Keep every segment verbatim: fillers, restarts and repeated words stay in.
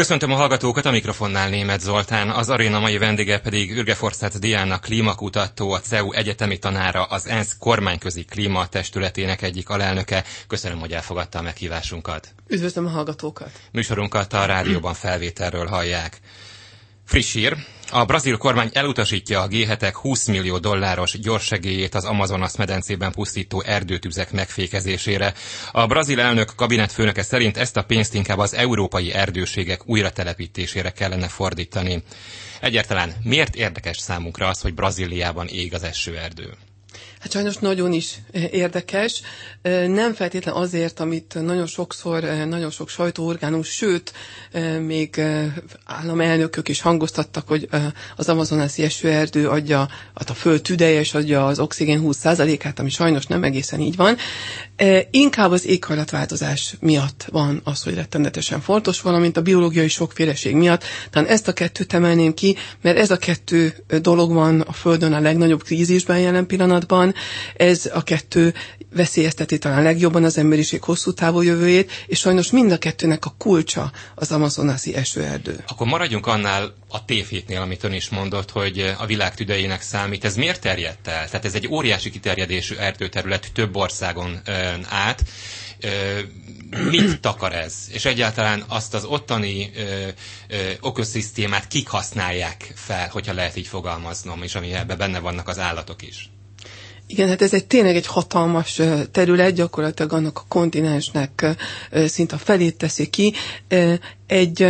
Köszöntöm a hallgatókat, a mikrofonnál Németh Zoltán, az aréna mai vendége pedig Ürgeforszác Diana klímakutató, a cé e u egyetemi tanára, az ENSZ kormányközi klímatestületének egyik alelnöke. Köszönöm, hogy elfogadta a meghívásunkat. Üdvözlöm a hallgatókat! Műsorunkat a rádióban felvételről hallják. Friss hír. A brazil kormány elutasítja a gé hetek húsz millió dolláros gyorssegélyét az Amazonas medencében pusztító erdőtüzek megfékezésére. A brazil elnök kabinetfőnöke szerint ezt a pénzt inkább az európai erdőségek újratelepítésére kellene fordítani. Egyáltalán miért érdekes számunkra az, hogy Brazíliában ég az esőerdő? Hát sajnos nagyon is érdekes, nem feltétlen azért, amit nagyon sokszor, nagyon sok sajtóorgánum, sőt, még államelnökök is hangoztattak, hogy az amazonasi esőerdő adja, hát a föld tüdeje és adja az oxigén húsz százalékát, ami sajnos nem egészen így van. Inkább az éghajlatváltozás miatt van az, hogy rettenetesen fontos, valamint a biológiai sokféleség miatt. Tehát ezt a kettőt emelném ki, mert ez a kettő dolog van a Földön a legnagyobb krízisben jelen pillanatban. Ez a kettő veszélyezteti talán legjobban az emberiség hosszú távú jövőjét, és sajnos mind a kettőnek a kulcsa az amazonasi esőerdő. Akkor maradjunk annál a tévhétnél, amit ön is mondott, hogy a világ tüdejének számít. Ez miért terjedt el? Tehát ez egy óriási kiterjedésű erdőterület több országon ö, át. Ö, mit takar ez? És egyáltalán azt az ottani ö, ö, ökoszisztémát kik használják fel, hogyha lehet így fogalmaznom, és ami ebben benne vannak az állatok is? Igen, hát ez egy tényleg egy hatalmas terület, gyakorlatilag annak a kontinensnek szinte a felét teszi ki. Egy,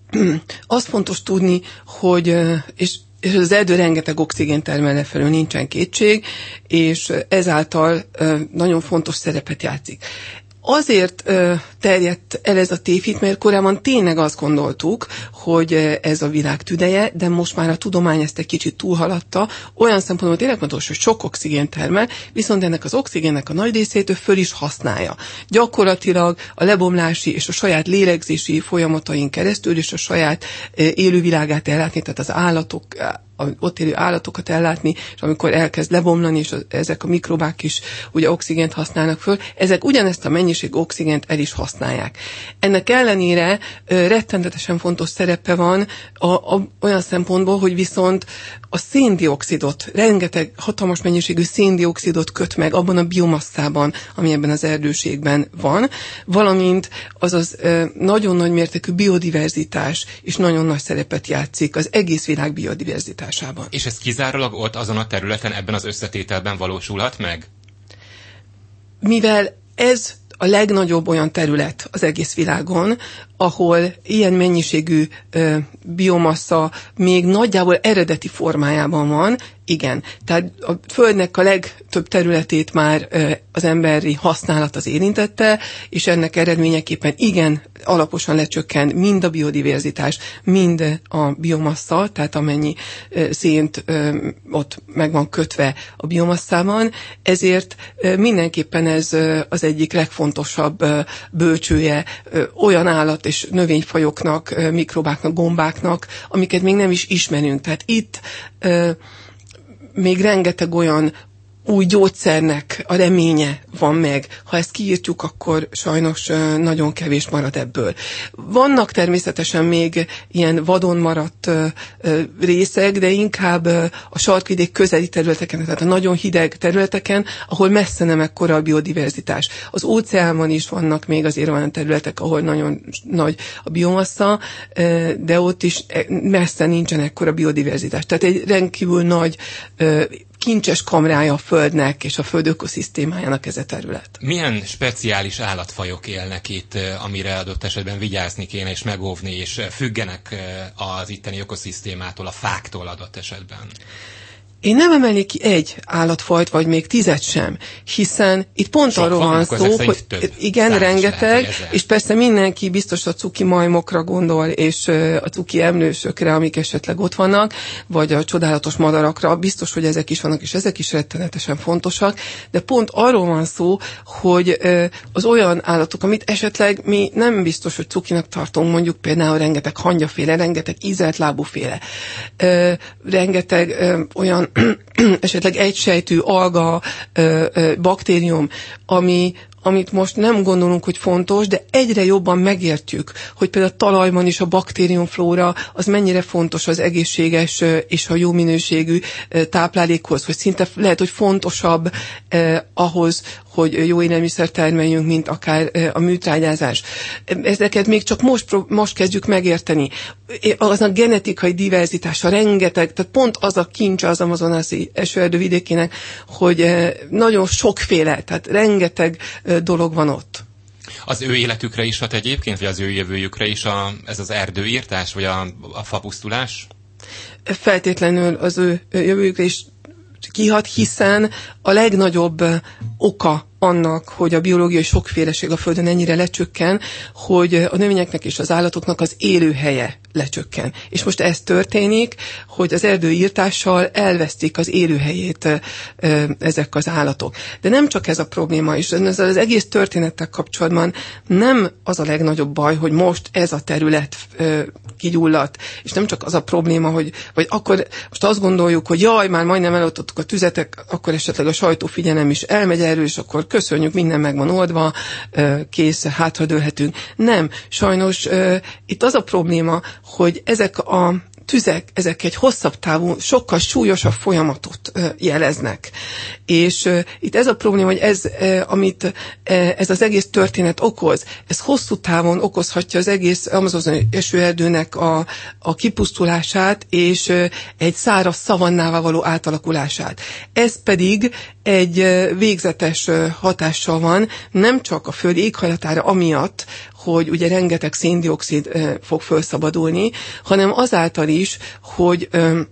az fontos tudni, hogy és és az erdő rengeteg oxigént termel lefelől, nincsen kétség, és ezáltal nagyon fontos szerepet játszik. Azért ö, terjedt el ez a tévhit, mert korábban tényleg azt gondoltuk, hogy ez a világ tüdeje, de most már a tudomány ezt egy kicsit túlhaladta. Olyan szempontból tényleg fontos, hogy sok oxigén termel, viszont ennek az oxigénnek a nagy részét ő föl is használja. Gyakorlatilag a lebomlási és a saját lélegzési folyamatain keresztül és a saját élővilágát ellátni, tehát az állatok, a ott élő állatokat ellátni, és amikor elkezd lebomlani, és az, ezek a mikrobák is ugye oxigént használnak föl, ezek ugyanezt a mennyiség oxigént el is használják. Ennek ellenére ö, rettenetesen fontos szerepe van a, a, olyan szempontból, hogy viszont a széndioxidot, rengeteg hatalmas mennyiségű széndioxidot köt meg abban a biomasszában, ami ebben az erdőségben van, valamint azaz ö, nagyon nagy mértékű biodiverzitás is nagyon nagy szerepet játszik az egész világ biodiverzitásában. És ez kizárólag ott azon a területen, ebben az összetételben valósulhat meg? Mivel ez a legnagyobb olyan terület az egész világon, ahol ilyen mennyiségű ö, biomassa még nagyjából eredeti formájában van, igen. Tehát a Földnek a legtöbb területét már ö, az emberi használat az érintette, és ennek eredményeképpen igen alaposan lecsökken mind a biodiverzitás, mind a biomassa, tehát amennyi ö, szént ö, ott meg van kötve a biomasszában, ezért ö, mindenképpen ez ö, az egyik legfontosabb ö, bölcsője ö, olyan állat és növényfajoknak, ö, mikrobáknak, gombáknak, amiket még nem is ismerünk. Tehát itt ö, még rengeteg olyan új gyógyszernek a reménye van meg. Ha ezt kiírtjuk, akkor sajnos nagyon kevés marad ebből. Vannak természetesen még ilyen vadon maradt részek, de inkább a sarkvidék közeli területeken, tehát a nagyon hideg területeken, ahol messze nem ekkora a biodiverzitás. Az óceánban is vannak még azért olyan területek, ahol nagyon nagy a biomassa, de ott is messze nincsen ekkora biodiverzitás. Tehát egy rendkívül nagy kincses kamrája a Földnek és a Föld ökoszisztémájának ez a terület. Milyen speciális állatfajok élnek itt, amire adott esetben vigyázni kéne és megóvni, és függenek az itteni ökoszisztémától, a fáktól adott esetben? Én nem emelnék ki egy állatfajt, vagy még tízet sem, hiszen itt pont Sok arról van szó, hogy igen, rengeteg, és persze mindenki biztos a cuki majmokra gondol, és a cuki emlősökre, amik esetleg ott vannak, vagy a csodálatos madarakra, biztos, hogy ezek is vannak, és ezek is rettenetesen fontosak, de pont arról van szó, hogy az olyan állatok, amit esetleg mi nem biztos, hogy cukinak tartunk, mondjuk például rengeteg hangyaféle, rengeteg ízeltlábúféle, rengeteg olyan esetleg egysejtű alga, baktérium, ami, amit most nem gondolunk, hogy fontos, de egyre jobban megértjük, hogy például a talajban is a baktériumflóra az mennyire fontos az egészséges és a jó minőségű táplálékhoz, hogy szinte lehet, hogy fontosabb eh, ahhoz, hogy jó élelmiszer termeljünk, mint akár a műtrágyázás. Ezeket még csak most, most kezdjük megérteni. Az a genetikai diverzitása rengeteg, tehát pont az a kincs az amazonasi esőerdővidékének, hogy nagyon sokféle, tehát rengeteg dolog van ott. Az ő életükre is hat egyébként, vagy az ő jövőjükre is a, ez az erdőírtás, vagy a, a fapusztulás? Feltétlenül az ő jövőjükre is kihat, hiszen a legnagyobb oka annak, hogy a biológiai sokféleség a Földön ennyire lecsökken, hogy a növényeknek és az állatoknak az élőhelye lecsökken. És most ez történik, hogy az erdőírtással elvesztik az élőhelyét ezek az állatok. De nem csak ez a probléma is, ez az egész történettel kapcsolatban nem az a legnagyobb baj, hogy most ez a terület kigyulladt, és nem csak az a probléma, hogy vagy akkor most azt gondoljuk, hogy jaj, már majdnem eloltottuk a tüzetek, akkor esetleg a sajtófigyelem is elmegy erről, és akkor köszönjük, minden meg van oldva, kész, hátradőlhetünk. Nem, sajnos itt az a probléma, hogy ezek a tüzek, ezek egy hosszabb távú, sokkal súlyosabb folyamatot jeleznek. És itt ez a probléma, hogy ez, amit ez az egész történet okoz, ez hosszú távon okozhatja az egész amazoni esőerdőnek a, a kipusztulását, és egy száraz szavannává való átalakulását. Ez pedig egy végzetes hatással van, nem csak a föld éghajlatára amiatt, hogy ugye rengeteg széndioxid fog felszabadulni, hanem azáltal is, hogy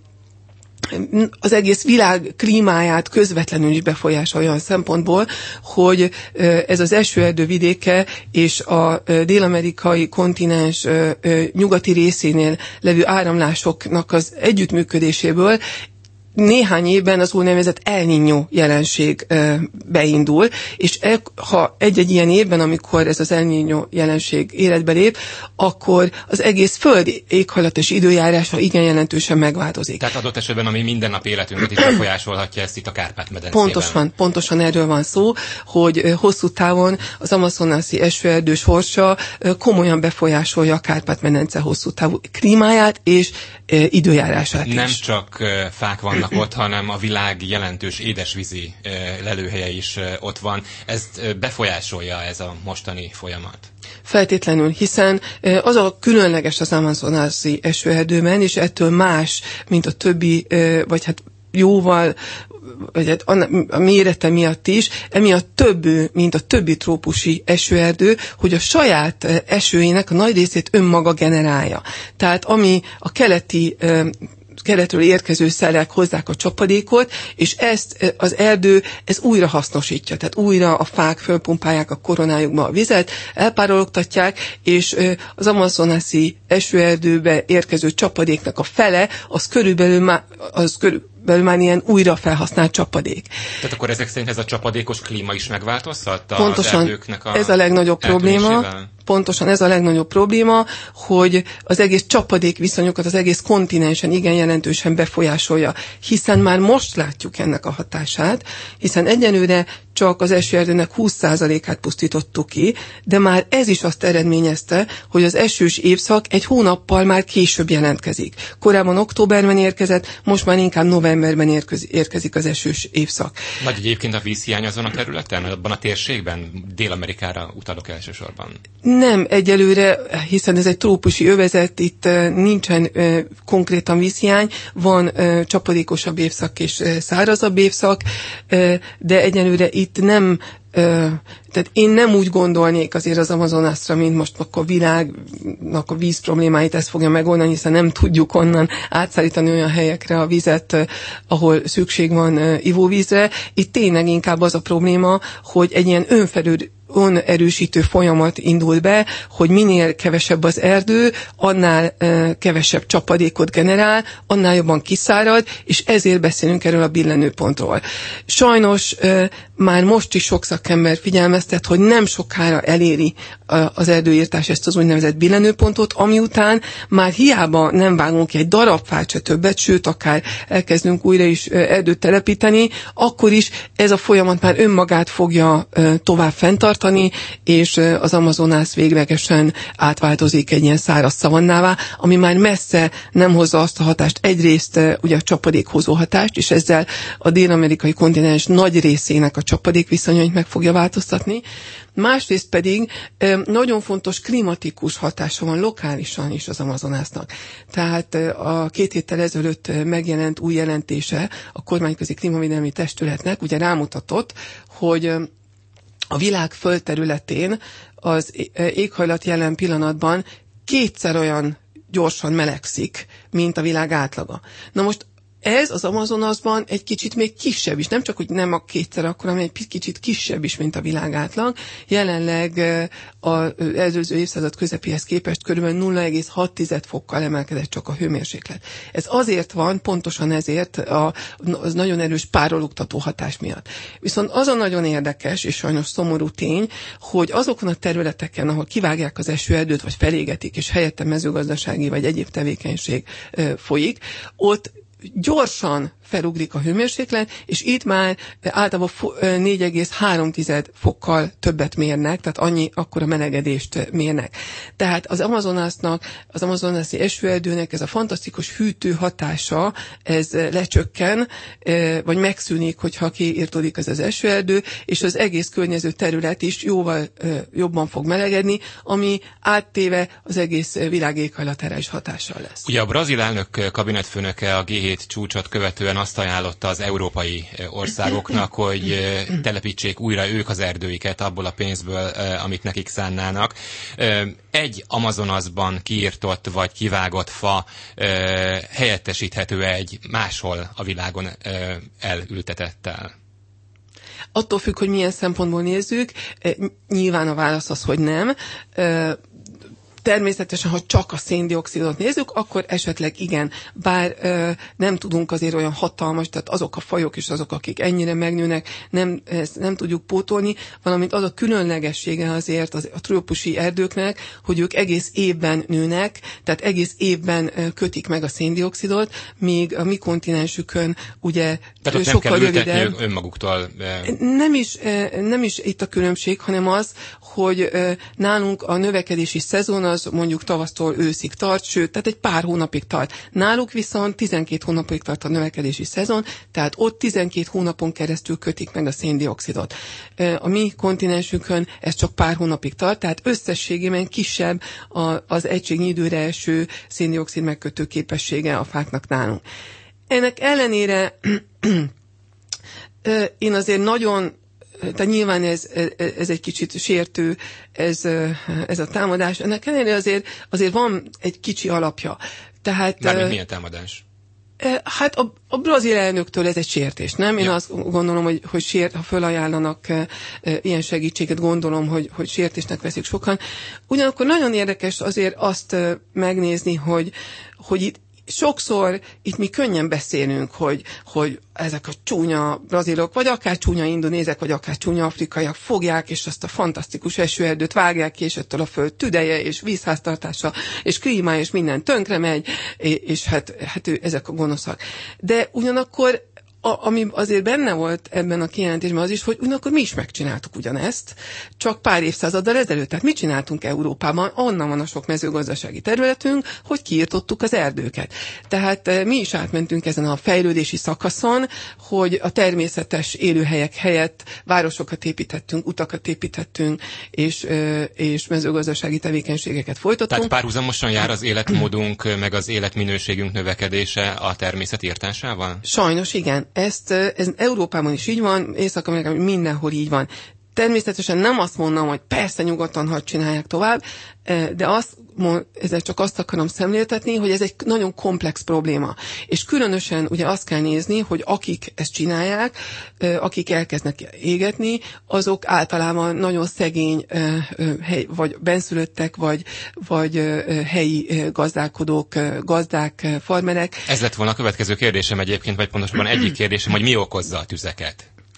az egész világ klímáját közvetlenül is befolyásolja olyan szempontból, hogy ez az esőerdő vidéke és a dél-amerikai kontinens nyugati részénél levő áramlásoknak az együttműködéséből néhány évben az úgynevezett El Niño jelenség ö, beindul, és e, ha egy-egy ilyen évben, amikor ez az El Niño jelenség életbe lép, akkor az egész föld éghajlat és időjárása igen jelentősen megváltozik. Tehát adott esetben, ami mindennap életünket is befolyásolhatja, ezt itt a Kárpát-medencében. Pontosan, pontosan erről van szó, hogy hosszú távon az amazonasi esőerdő sorsa komolyan befolyásolja a Kárpát-medence hosszú távú klímáját és időjárását is. Nem csak fák vannak ott, hanem a világ jelentős édesvízi lelőhelye is ott van. Ezt befolyásolja ez a mostani folyamat? Feltétlenül, hiszen az a különleges az amazonasi esőerdőben, és ettől más, mint a többi, vagy hát jóval, vagy hát a mérete miatt is, emiatt több, mint a többi trópusi esőerdő, hogy a saját esőjének a nagy részét önmaga generálja. Tehát ami a keleti keletről érkező szelek hozzák a csapadékot, és ezt az erdő ez újra hasznosítja. Tehát újra a fák fölpumpálják a koronájukba a vizet, elpárologtatják, és az amazonasi esőerdőbe érkező csapadéknak a fele, az körülbelül már, az körülbelül már ilyen újra felhasznált csapadék. Tehát akkor ezek szerint ez a csapadékos klíma is megváltoztatta Pontosan, az erdőknek a ez a legnagyobb probléma. Pontosan ez a legnagyobb probléma, hogy az egész csapadék viszonyokat az egész kontinensen igen jelentősen befolyásolja, hiszen már most látjuk ennek a hatását, hiszen egyenlőre csak az esőerdőnek húsz százalékát pusztítottuk ki, de már ez is azt eredményezte, hogy az esős évszak egy hónappal már később jelentkezik. Korábban októberben érkezett, most már inkább novemberben érkezik az esős évszak. Nagy egyébként a vízhiány azon a területen, abban a térségben? Dél-Amerikára utalok elsősorban. Nem egyelőre, hiszen ez egy trópusi övezet, itt uh, nincsen uh, konkrétan vízhiány, van uh, csapadékosabb évszak és uh, szárazabb évszak, uh, de egyelőre itt nem, uh, tehát én nem úgy gondolnék azért az Amazonasra, mint most akkor a világnak a víz problémáit ezt fogja megoldani, hiszen nem tudjuk onnan átszállítani olyan helyekre a vizet, uh, ahol szükség van uh, ivóvízre. Itt tényleg inkább az a probléma, hogy egy ilyen önfelül önerősítő folyamat indul be, hogy minél kevesebb az erdő, annál uh, kevesebb csapadékot generál, annál jobban kiszárad, és ezért beszélünk erről a billenőpontról. Sajnos uh, már most is sok szakember figyelmeztet, hogy nem sokára eléri az erdőírtás ezt az úgynevezett billenőpontot, ami után már hiába nem vágunk ki egy darab fát se többet, sőt, akár elkezdünk újra is erdőt telepíteni, akkor is ez a folyamat már önmagát fogja tovább fenntartani, és az Amazonász véglegesen átváltozik egy ilyen száraz szavannává, ami már messze nem hozza azt a hatást, egyrészt ugye a csapadékhozó hatást, és ezzel a dél-amerikai kontinens nagy részének a csapadék viszonyait meg fogja változtatni. Másrészt pedig nagyon fontos klimatikus hatása van lokálisan is az Amazonásznak. Tehát a két héttel ezelőtt megjelent új jelentése a kormányközi klímavédelmi testületnek ugye rámutatott, hogy a világ földterületén az éghajlat jelen pillanatban kétszer olyan gyorsan melegszik, mint a világ átlaga. Na most ez az Amazonasban egy kicsit még kisebb is, nem csak, hogy nem a kétszer akkora, hanem egy kicsit kisebb is, mint a világ átlag. Jelenleg az előző évszázad közepéhez képest kb. nulla egész hat fokkal emelkedett csak a hőmérséklet. Ez azért van, pontosan ezért a, az nagyon erős párologtató hatás miatt. Viszont az a nagyon érdekes és sajnos szomorú tény, hogy azokon a területeken, ahol kivágják az esőerdőt, vagy felégetik, és helyette mezőgazdasági vagy egyéb tevékenység folyik, ott gyorsan felugrik a hőmérséklet, és itt már általában négy egész három fokkal többet mérnek, tehát annyi, akkora melegedést mérnek. Tehát az Amazonásznak, az amazonászi esőerdőnek ez a fantasztikus hűtő hatása, ez lecsökken, vagy megszűnik, hogyha kiirtódik ez az esőerdő, és az egész környező terület is jóval jobban fog melegedni, ami áttéve az egész világ éghajlatára is hatással lesz. Ugye a brazil elnök kabinetfőnöke a gé hét csúcsot követően azt ajánlotta az európai országoknak, hogy telepítsék újra ők az erdőiket abból a pénzből, amit nekik szánnának. Egy Amazonasban kiirtott vagy kivágott fa helyettesíthető egy máshol a világon elültetettel? Attól függ, hogy milyen szempontból nézzük. Nyilván a válasz az, hogy nem. Természetesen, ha csak a széndioxidot nézzük, akkor esetleg igen, bár ö, nem tudunk azért olyan hatalmas, tehát azok a fajok és azok, akik ennyire megnőnek, nem, ezt nem tudjuk pótolni, valamint az a különlegessége azért az, a trópusi erdőknek, hogy ők egész évben nőnek, tehát egész évben ö, kötik meg a széndioxidot, míg a mi kontinensükön ugye tehát sokkal nem kell rövidebb. Önmaguktól. Nem is, nem is itt a különbség, hanem az, hogy nálunk a növekedési szezon az mondjuk tavasztól őszig tart, sőt, tehát egy pár hónapig tart. Náluk viszont tizenkét hónapig tart a növekedési szezon, tehát ott tizenkét hónapon keresztül kötik meg a széndioxidot. A mi kontinensünkön ez csak pár hónapig tart, tehát összességében kisebb az egységnyi időre eső széndioxid megkötő képessége a fáknak nálunk. Ennek ellenére én azért nagyon, tehát nyilván ez, ez egy kicsit sértő, ez, ez a támadás. Ennek ellenére azért, azért van egy kicsi alapja. Tehát, Mármint milyen támadás? Hát a, a brazil elnöktől ez egy sértés, nem? Én ja. azt gondolom, hogy, hogy sért, ha fölajánlanak e, e, ilyen segítséget, gondolom, hogy, hogy sértésnek veszik sokan. Ugyanakkor nagyon érdekes azért azt e, megnézni, hogy, hogy itt sokszor itt mi könnyen beszélünk, hogy, hogy ezek a csúnya brazilok, vagy akár csúnya indonézek, vagy akár csúnya afrikaiak fogják, és azt a fantasztikus esőerdőt vágják ki, és ettől a föld tüdeje, és vízháztartása, és klíma, és minden tönkre megy, és hát, hát ő, ezek a gonoszak. De ugyanakkor A, ami azért benne volt ebben a kijelentésben az is, hogy ugyanakkor mi is megcsináltuk ugyanezt, csak pár évszázaddal ezelőtt. Tehát mit csináltunk Európában? Onnan van a sok mezőgazdasági területünk, hogy kiirtottuk az erdőket. Tehát mi is átmentünk ezen a fejlődési szakaszon, hogy a természetes élőhelyek helyett városokat építettünk, utakat építettünk, és, és mezőgazdasági tevékenységeket folytattunk. Tehát párhuzamosan jár az életmódunk, meg az életminőségünk növekedése a természet írtásával? Sajnos igen. Ezt, ez Európában is így van, Észak-Amerikában mindenhol így van. Természetesen nem azt mondom, hogy persze nyugodtan hadd csinálják tovább, de azt, ezzel csak azt akarom szemléltetni, hogy ez egy nagyon komplex probléma. És különösen ugye azt kell nézni, hogy akik ezt csinálják, akik elkezdnek égetni, azok általában nagyon szegény hely, vagy benszülöttek, vagy, vagy helyi gazdálkodók, gazdák, farmerek. Ez lett volna a következő kérdésem egyébként, vagy pontosabban egyik kérdésem, hogy mi okozza a tüzeket?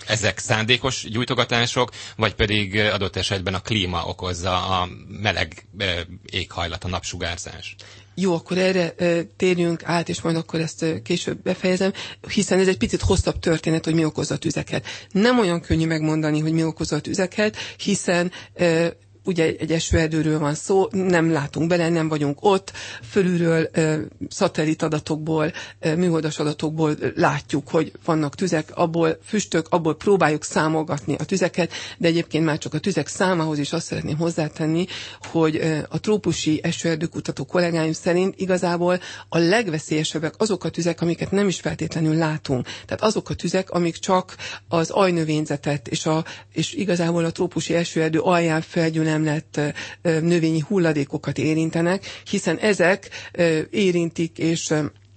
Ezek szándékos gyújtogatások, vagy pedig adott esetben a klíma okozza a meleg éghajlat, a napsugárzás? Jó, akkor erre e, térjünk át, és majd akkor ezt e, később befejezem, hiszen ez egy picit hosszabb történet, hogy mi okozza a tüzeket. Nem olyan könnyű megmondani, hogy mi okozza a tüzeket, hiszen e, ugye egy esőerdőről van szó, nem látunk bele, nem vagyunk ott, fölülről e, szatellit adatokból, e, műholdas adatokból látjuk, hogy vannak tüzek, abból füstök, abból próbáljuk számolgatni a tüzeket, de egyébként már csak a tüzek számához is azt szeretném hozzátenni, hogy e, a trópusi esőerdőkutató kollégáim szerint igazából a legveszélyesebbek azok a tüzek, amiket nem is feltétlenül látunk. Tehát azok a tüzek, amik csak az ajnövényzetet és, a, és igazából a trópusi esőerdő alján felgyűlöm lett növényi hulladékokat érintenek, hiszen ezek érintik és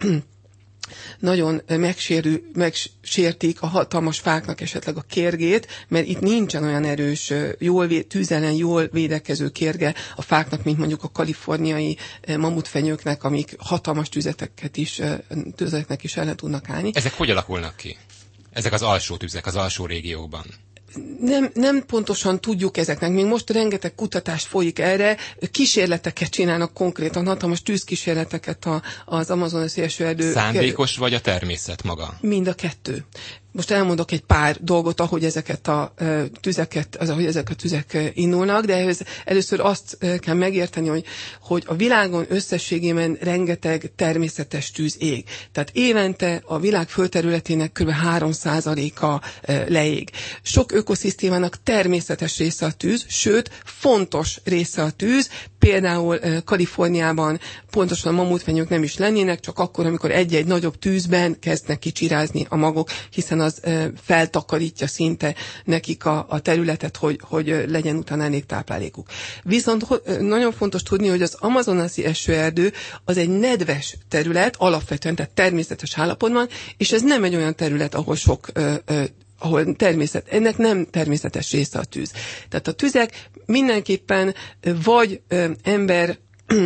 nagyon megsérül, megsértik a hatalmas fáknak esetleg a kérgét, mert itt nincsen olyan erős, jól véd, tűz ellen jól védekező kérge a fáknak, mint mondjuk a kaliforniai mamutfenyőknek, amik hatalmas tüzeteket is, tüzeteknek is ellen tudnak állni. Ezek hogy alakulnak ki? Ezek az alsó tüzek, az alsó régiókban? Nem, nem pontosan tudjuk ezeknek. Még most rengeteg kutatás folyik erre, kísérleteket csinálnak konkrétan, hatalmas tűzkísérleteket a, az amazoni esőerdő. Szándékos vagy a természet maga? Mind a kettő. Most elmondok egy pár dolgot, ahogy ezeket a uh, tüzeket, az, ahogy ezek a tüzek uh, indulnak, de ehhez először azt uh, kell megérteni, hogy, hogy a világon összességében rengeteg természetes tűz ég. Tehát évente a világ földterületének kb. három százaléka uh, leég. Sok ökoszisztémának természetes része a tűz, sőt, fontos része a tűz, például uh, Kaliforniában pontosan a mamutfenyők nem is lennének, csak akkor, amikor egy-egy nagyobb tűzben kezdnek kicsirázni a magok, hiszen az feltakarítja szinte nekik a, a területet, hogy, hogy legyen utána elég táplálékuk. Viszont nagyon fontos tudni, hogy az amazonasi esőerdő az egy nedves terület, alapvetően, tehát természetes állapotban, és ez nem egy olyan terület, ahol sok ahol természet, ennek nem természetes része a tűz. Tehát a tüzek mindenképpen vagy ö, ember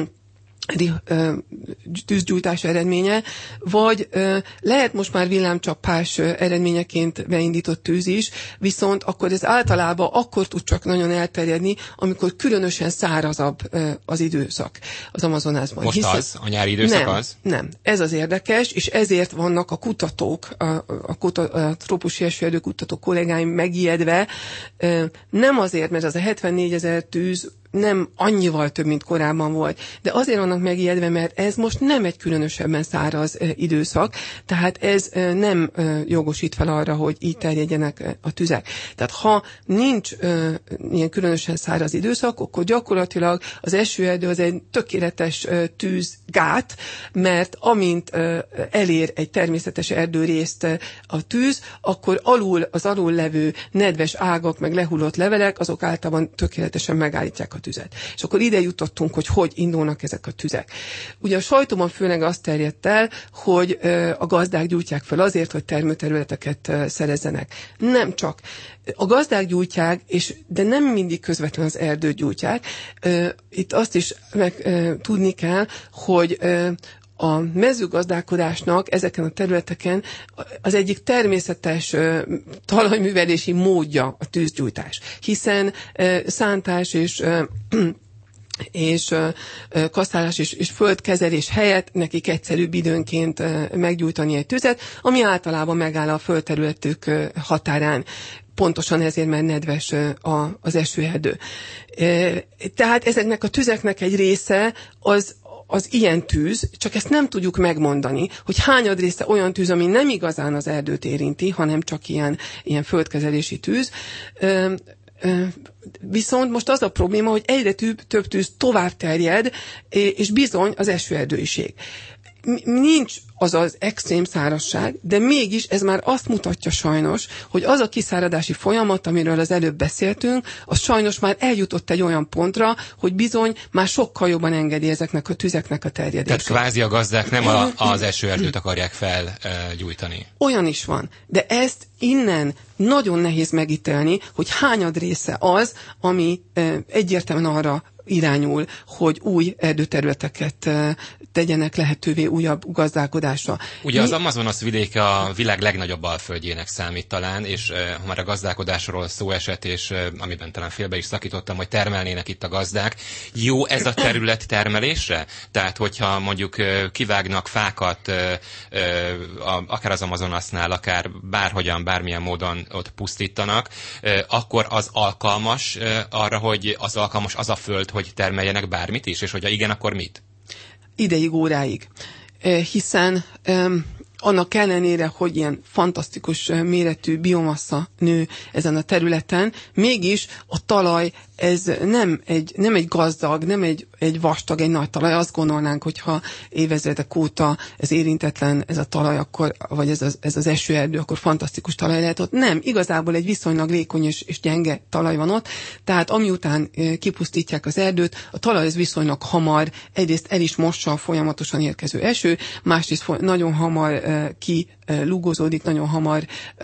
tűzgyújtás eredménye, vagy ö, lehet most már villámcsapás eredményeként beindított tűz is, viszont akkor ez általában akkor tud csak nagyon elterjedni, amikor különösen szárazabb ö, az időszak az Amazonasban. Most Hiszen, az? A nyári időszak nem, az? Nem. Ez az érdekes, és ezért vannak a kutatók, a, a, a, a trópusi esőerdő kutató kollégáim megijedve, ö, nem azért, mert az a hetvennégyezer tűz nem annyival több, mint korábban volt. De azért vannak megijedve, mert ez most nem egy különösebben száraz e, időszak, tehát ez e, nem e, jogosít fel arra, hogy így terjedjenek e, a tüzek. Tehát ha nincs e, ilyen különösen száraz időszak, akkor gyakorlatilag az esőerdő az egy tökéletes e, tűzgát, mert amint e, elér egy természetes erdőrészt e, a tűz, akkor alul, az alul levő nedves ágak, meg lehullott levelek, azok általában tökéletesen megállítják a tüzet. És akkor ide jutottunk, hogy hogy indulnak ezek a tüzek. Ugye a sajtóban főleg azt terjedt el, hogy a gazdák gyújtják fel azért, hogy termőterületeket szerezzenek. Nem csak. A gazdák gyújtják, és, de nem mindig közvetlenül az erdőt gyújtják. Itt azt is meg tudni kell, hogy a mezőgazdálkodásnak ezeken a területeken az egyik természetes uh, talajművelési módja a tűzgyújtás, hiszen uh, szántás és uh, és uh, kaszálás és, és földkezelés helyett nekik egyszerűbb időnként uh, meggyújtani egy tüzet, ami általában megáll a földterületük uh, határán. Pontosan ezért, mert nedves uh, a, az esőerdő. Uh, tehát ezeknek a tüzeknek egy része az az ilyen tűz, csak ezt nem tudjuk megmondani, hogy hányad része olyan tűz, ami nem igazán az erdőt érinti, hanem csak ilyen, ilyen földkezelési tűz. Ö, ö, viszont most az a probléma, hogy egyre több, több tűz tovább terjed, és bizony az esőerdő is ég. Nincs az az extrém szárazság, de mégis ez már azt mutatja sajnos, hogy az a kiszáradási folyamat, amiről az előbb beszéltünk, az sajnos már eljutott egy olyan pontra, hogy bizony már sokkal jobban engedi ezeknek a tüzeknek a terjedését. Tehát kvázi a gazdák nem a, az esőerdőt akarják felgyújtani. Olyan is van, de ezt innen nagyon nehéz megítélni, hogy hányad része az, ami egyértelműen arra irányul, hogy új erdőterületeket tegyenek lehetővé újabb gazdálkodásra. Ugye az Amazonas vidéke a világ legnagyobb alföldjének számít talán, és ha már a gazdálkodásról szó esett, és amiben talán félbe is szakítottam, hogy termelnének itt a gazdák. Jó ez a terület termelésre? Tehát, hogyha mondjuk kivágnak fákat, akár az Amazonasnál, akár bárhogyan, bármilyen módon ott pusztítanak, akkor az alkalmas arra, hogy az alkalmas az a föld, hogy termeljenek bármit is, és hogyha igen, akkor mit? Ideig, óráig. Hiszen um, annak ellenére, hogy ilyen fantasztikus méretű biomassa nő ezen a területen, mégis a talaj ez nem egy, nem egy gazdag, nem egy, egy vastag, egy nagy talaj. Azt gondolnánk, hogyha évezredek óta ez érintetlen ez a talaj, akkor, vagy ez az, ez az esőerdő, akkor fantasztikus talaj lehet ott. Nem, igazából egy viszonylag vékony és, és gyenge talaj van ott, tehát amiután kipusztítják az erdőt, a talaj ez viszonylag hamar, egyrészt el is mossa a folyamatosan érkező eső, másrészt nagyon hamar ki lugozódik, nagyon hamar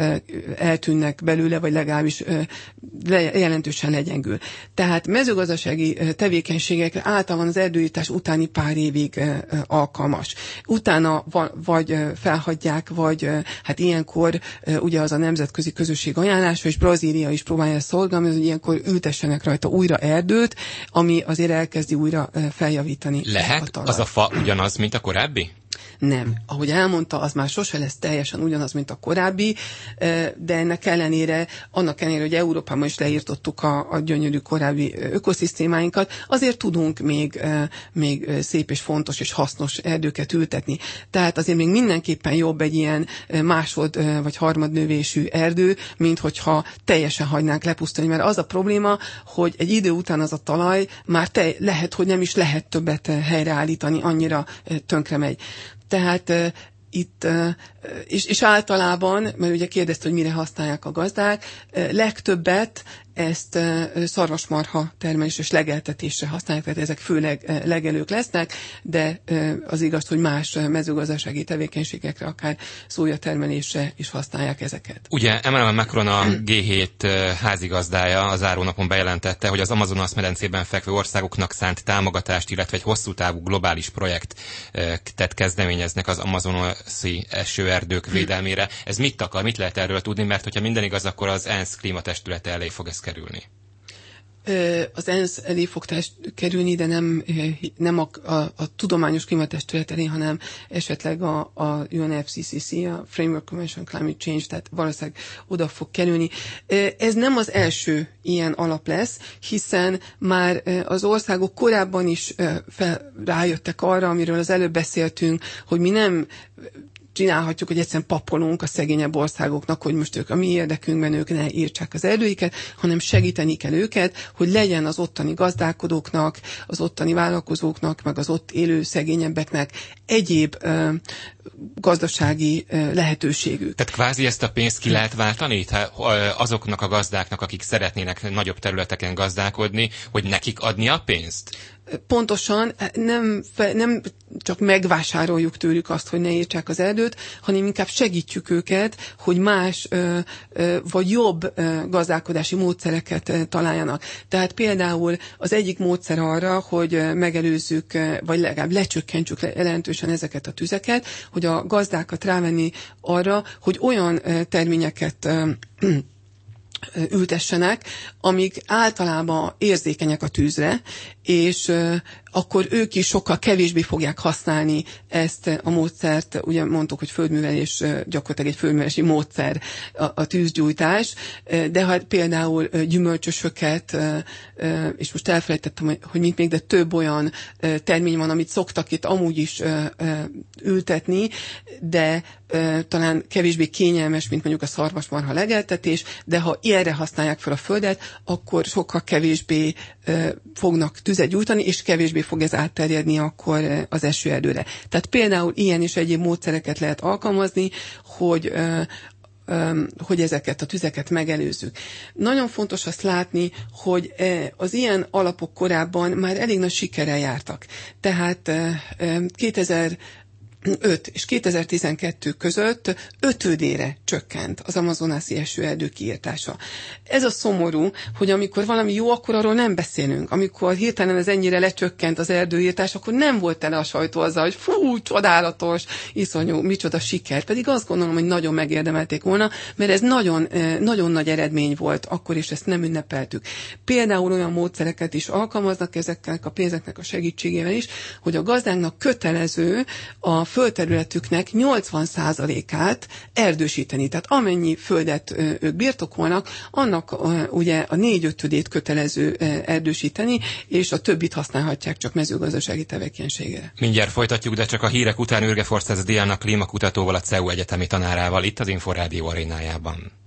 eltűnnek belőle, vagy legalábbis jelentősen legyengül. Tehát mezőgazdasági tevékenységekre általában az erdőírtás utáni pár évig alkalmas. Utána vagy felhagyják, vagy hát ilyenkor ugye az a nemzetközi közösség ajánlása, és Brazília is próbálja szorgalmazni, hogy ilyenkor ültessenek rajta újra erdőt, ami azért elkezdi újra feljavítani. Lehet az a fa ugyanaz, mint a korábbi? Nem. Ahogy elmondta, az már sose lesz teljesen ugyanaz, mint a korábbi, de ennek ellenére, annak ellenére, hogy Európában is leírtottuk a, a gyönyörű korábbi ökoszisztémáinkat, azért tudunk még, még szép és fontos és hasznos erdőket ültetni. Tehát azért még mindenképpen jobb egy ilyen másod vagy harmadnövésű erdő, mint hogyha teljesen hagynánk lepusztulni, mert az a probléma, hogy egy idő után az a talaj már te, lehet, hogy nem is lehet többet helyreállítani, annyira tönkre megy. Tehát uh, itt, uh, és, és általában, mert ugye kérdezte, hogy mire használják a gazdák, uh, legtöbbet ezt uh, szarvasmarha termelés és legeltetésre használják, tehát ezek főleg uh, legelők lesznek, de uh, az igaz, hogy más uh, mezőgazdasági tevékenységekre, akár szójatermelésre is használják ezeket. Ugye Emmanuel Macron, a gé hét házigazdája az zárónapon bejelentette, hogy az Amazonas medencében fekvő országoknak szánt támogatást, illetve egy hosszú távú globális projektet kezdeményeznek az amazonasi esőerdők védelmére. Ez mit akar, mit lehet erről tudni, mert hogyha minden igaz, akkor az ENSZ klímatestülete elé fog ez kerülni. Az ENSZ elé fog kerülni, de nem, nem a, a, a tudományos klímatestület elé, hanem esetleg a, a u en ef cé cé cé, a Framework Convention on Climate Change, tehát valószínűleg oda fog kerülni. Ez nem az első ilyen alap lesz, hiszen már az országok korábban is fel, rájöttek arra, amiről az előbb beszéltünk, hogy mi nem csinálhatjuk, hogy egyszerűen papolunk a szegényebb országoknak, hogy most ők a mi érdekünkben ők ne írtsák az erdőiket, hanem segíteni kell őket, hogy legyen az ottani gazdálkodóknak, az ottani vállalkozóknak, meg az ott élő szegényebbeknek egyéb ö, gazdasági ö, lehetőségük. Tehát kvázi ezt a pénzt ki lehet váltani? Azoknak a gazdáknak, akik szeretnének nagyobb területeken gazdálkodni, hogy nekik adni a pénzt? Pontosan nem, nem csak megvásároljuk tőlük azt, hogy ne írtsák az erdőt, hanem inkább segítjük őket, hogy más ö, ö, vagy jobb ö, gazdálkodási módszereket ö, találjanak. Tehát például az egyik módszer arra, hogy ö, megelőzzük, ö, vagy legalább lecsökkentsük jelentősen ezeket a tüzeket, hogy a gazdákat rávenni arra, hogy olyan ö, terményeket ö, ültessenek, amik általában érzékenyek a tűzre, és uh, akkor ők is sokkal kevésbé fogják használni ezt a módszert, ugye mondtuk, hogy földművelés, uh, gyakorlatilag egy földművelési módszer a, a tűzgyújtás, uh, de ha például uh, gyümölcsösöket, uh, uh, és most elfelejtettem, hogy, hogy mit még, de több olyan uh, termény van, amit szoktak itt amúgy is uh, uh, ültetni, de uh, talán kevésbé kényelmes, mint mondjuk a szarvasmarha legeltetés, de ha ilyenre használják fel a földet, akkor sokkal kevésbé uh, fognak tüzet gyújtani, és kevésbé fog ez átterjedni akkor az esőerdőre. Tehát például ilyen és egyéb módszereket lehet alkalmazni, hogy uh, hogy ezeket a tüzeket megelőzzük. Nagyon fontos azt látni, hogy az ilyen alapok korábban már elég nagy sikerrel jártak. Tehát kétezer öt és kétezer-tizenkettő között ötödére csökkent az amazonaszi esőerdő kiirtása. Ez a szomorú, hogy amikor valami jó, akkor arról nem beszélünk. Amikor hirtelen ez ennyire lecsökkent az erdőírtás, akkor nem volt tele a sajtó azzal, hogy fú, csodálatos, iszonyú, micsoda siker. Pedig azt gondolom, hogy nagyon megérdemelték volna, mert ez nagyon, nagyon nagy eredmény volt akkor, és ezt nem ünnepeltük. Például olyan módszereket is alkalmaznak ezeknek a pénzeknek a segítségével is, hogy a gazdáknak kötelező a földterületüknek nyolcvan százalékát erdősíteni. Tehát amennyi földet ők birtokolnak, annak ugye a négyötödét kötelező erdősíteni, és a többit használhatják csak mezőgazdasági tevékenységre. Mindjárt folytatjuk, de csak a hírek után Ürge Forstás Diana klímakutatóval, a cé e u egyetemi tanárával itt az Inforádió arénájában.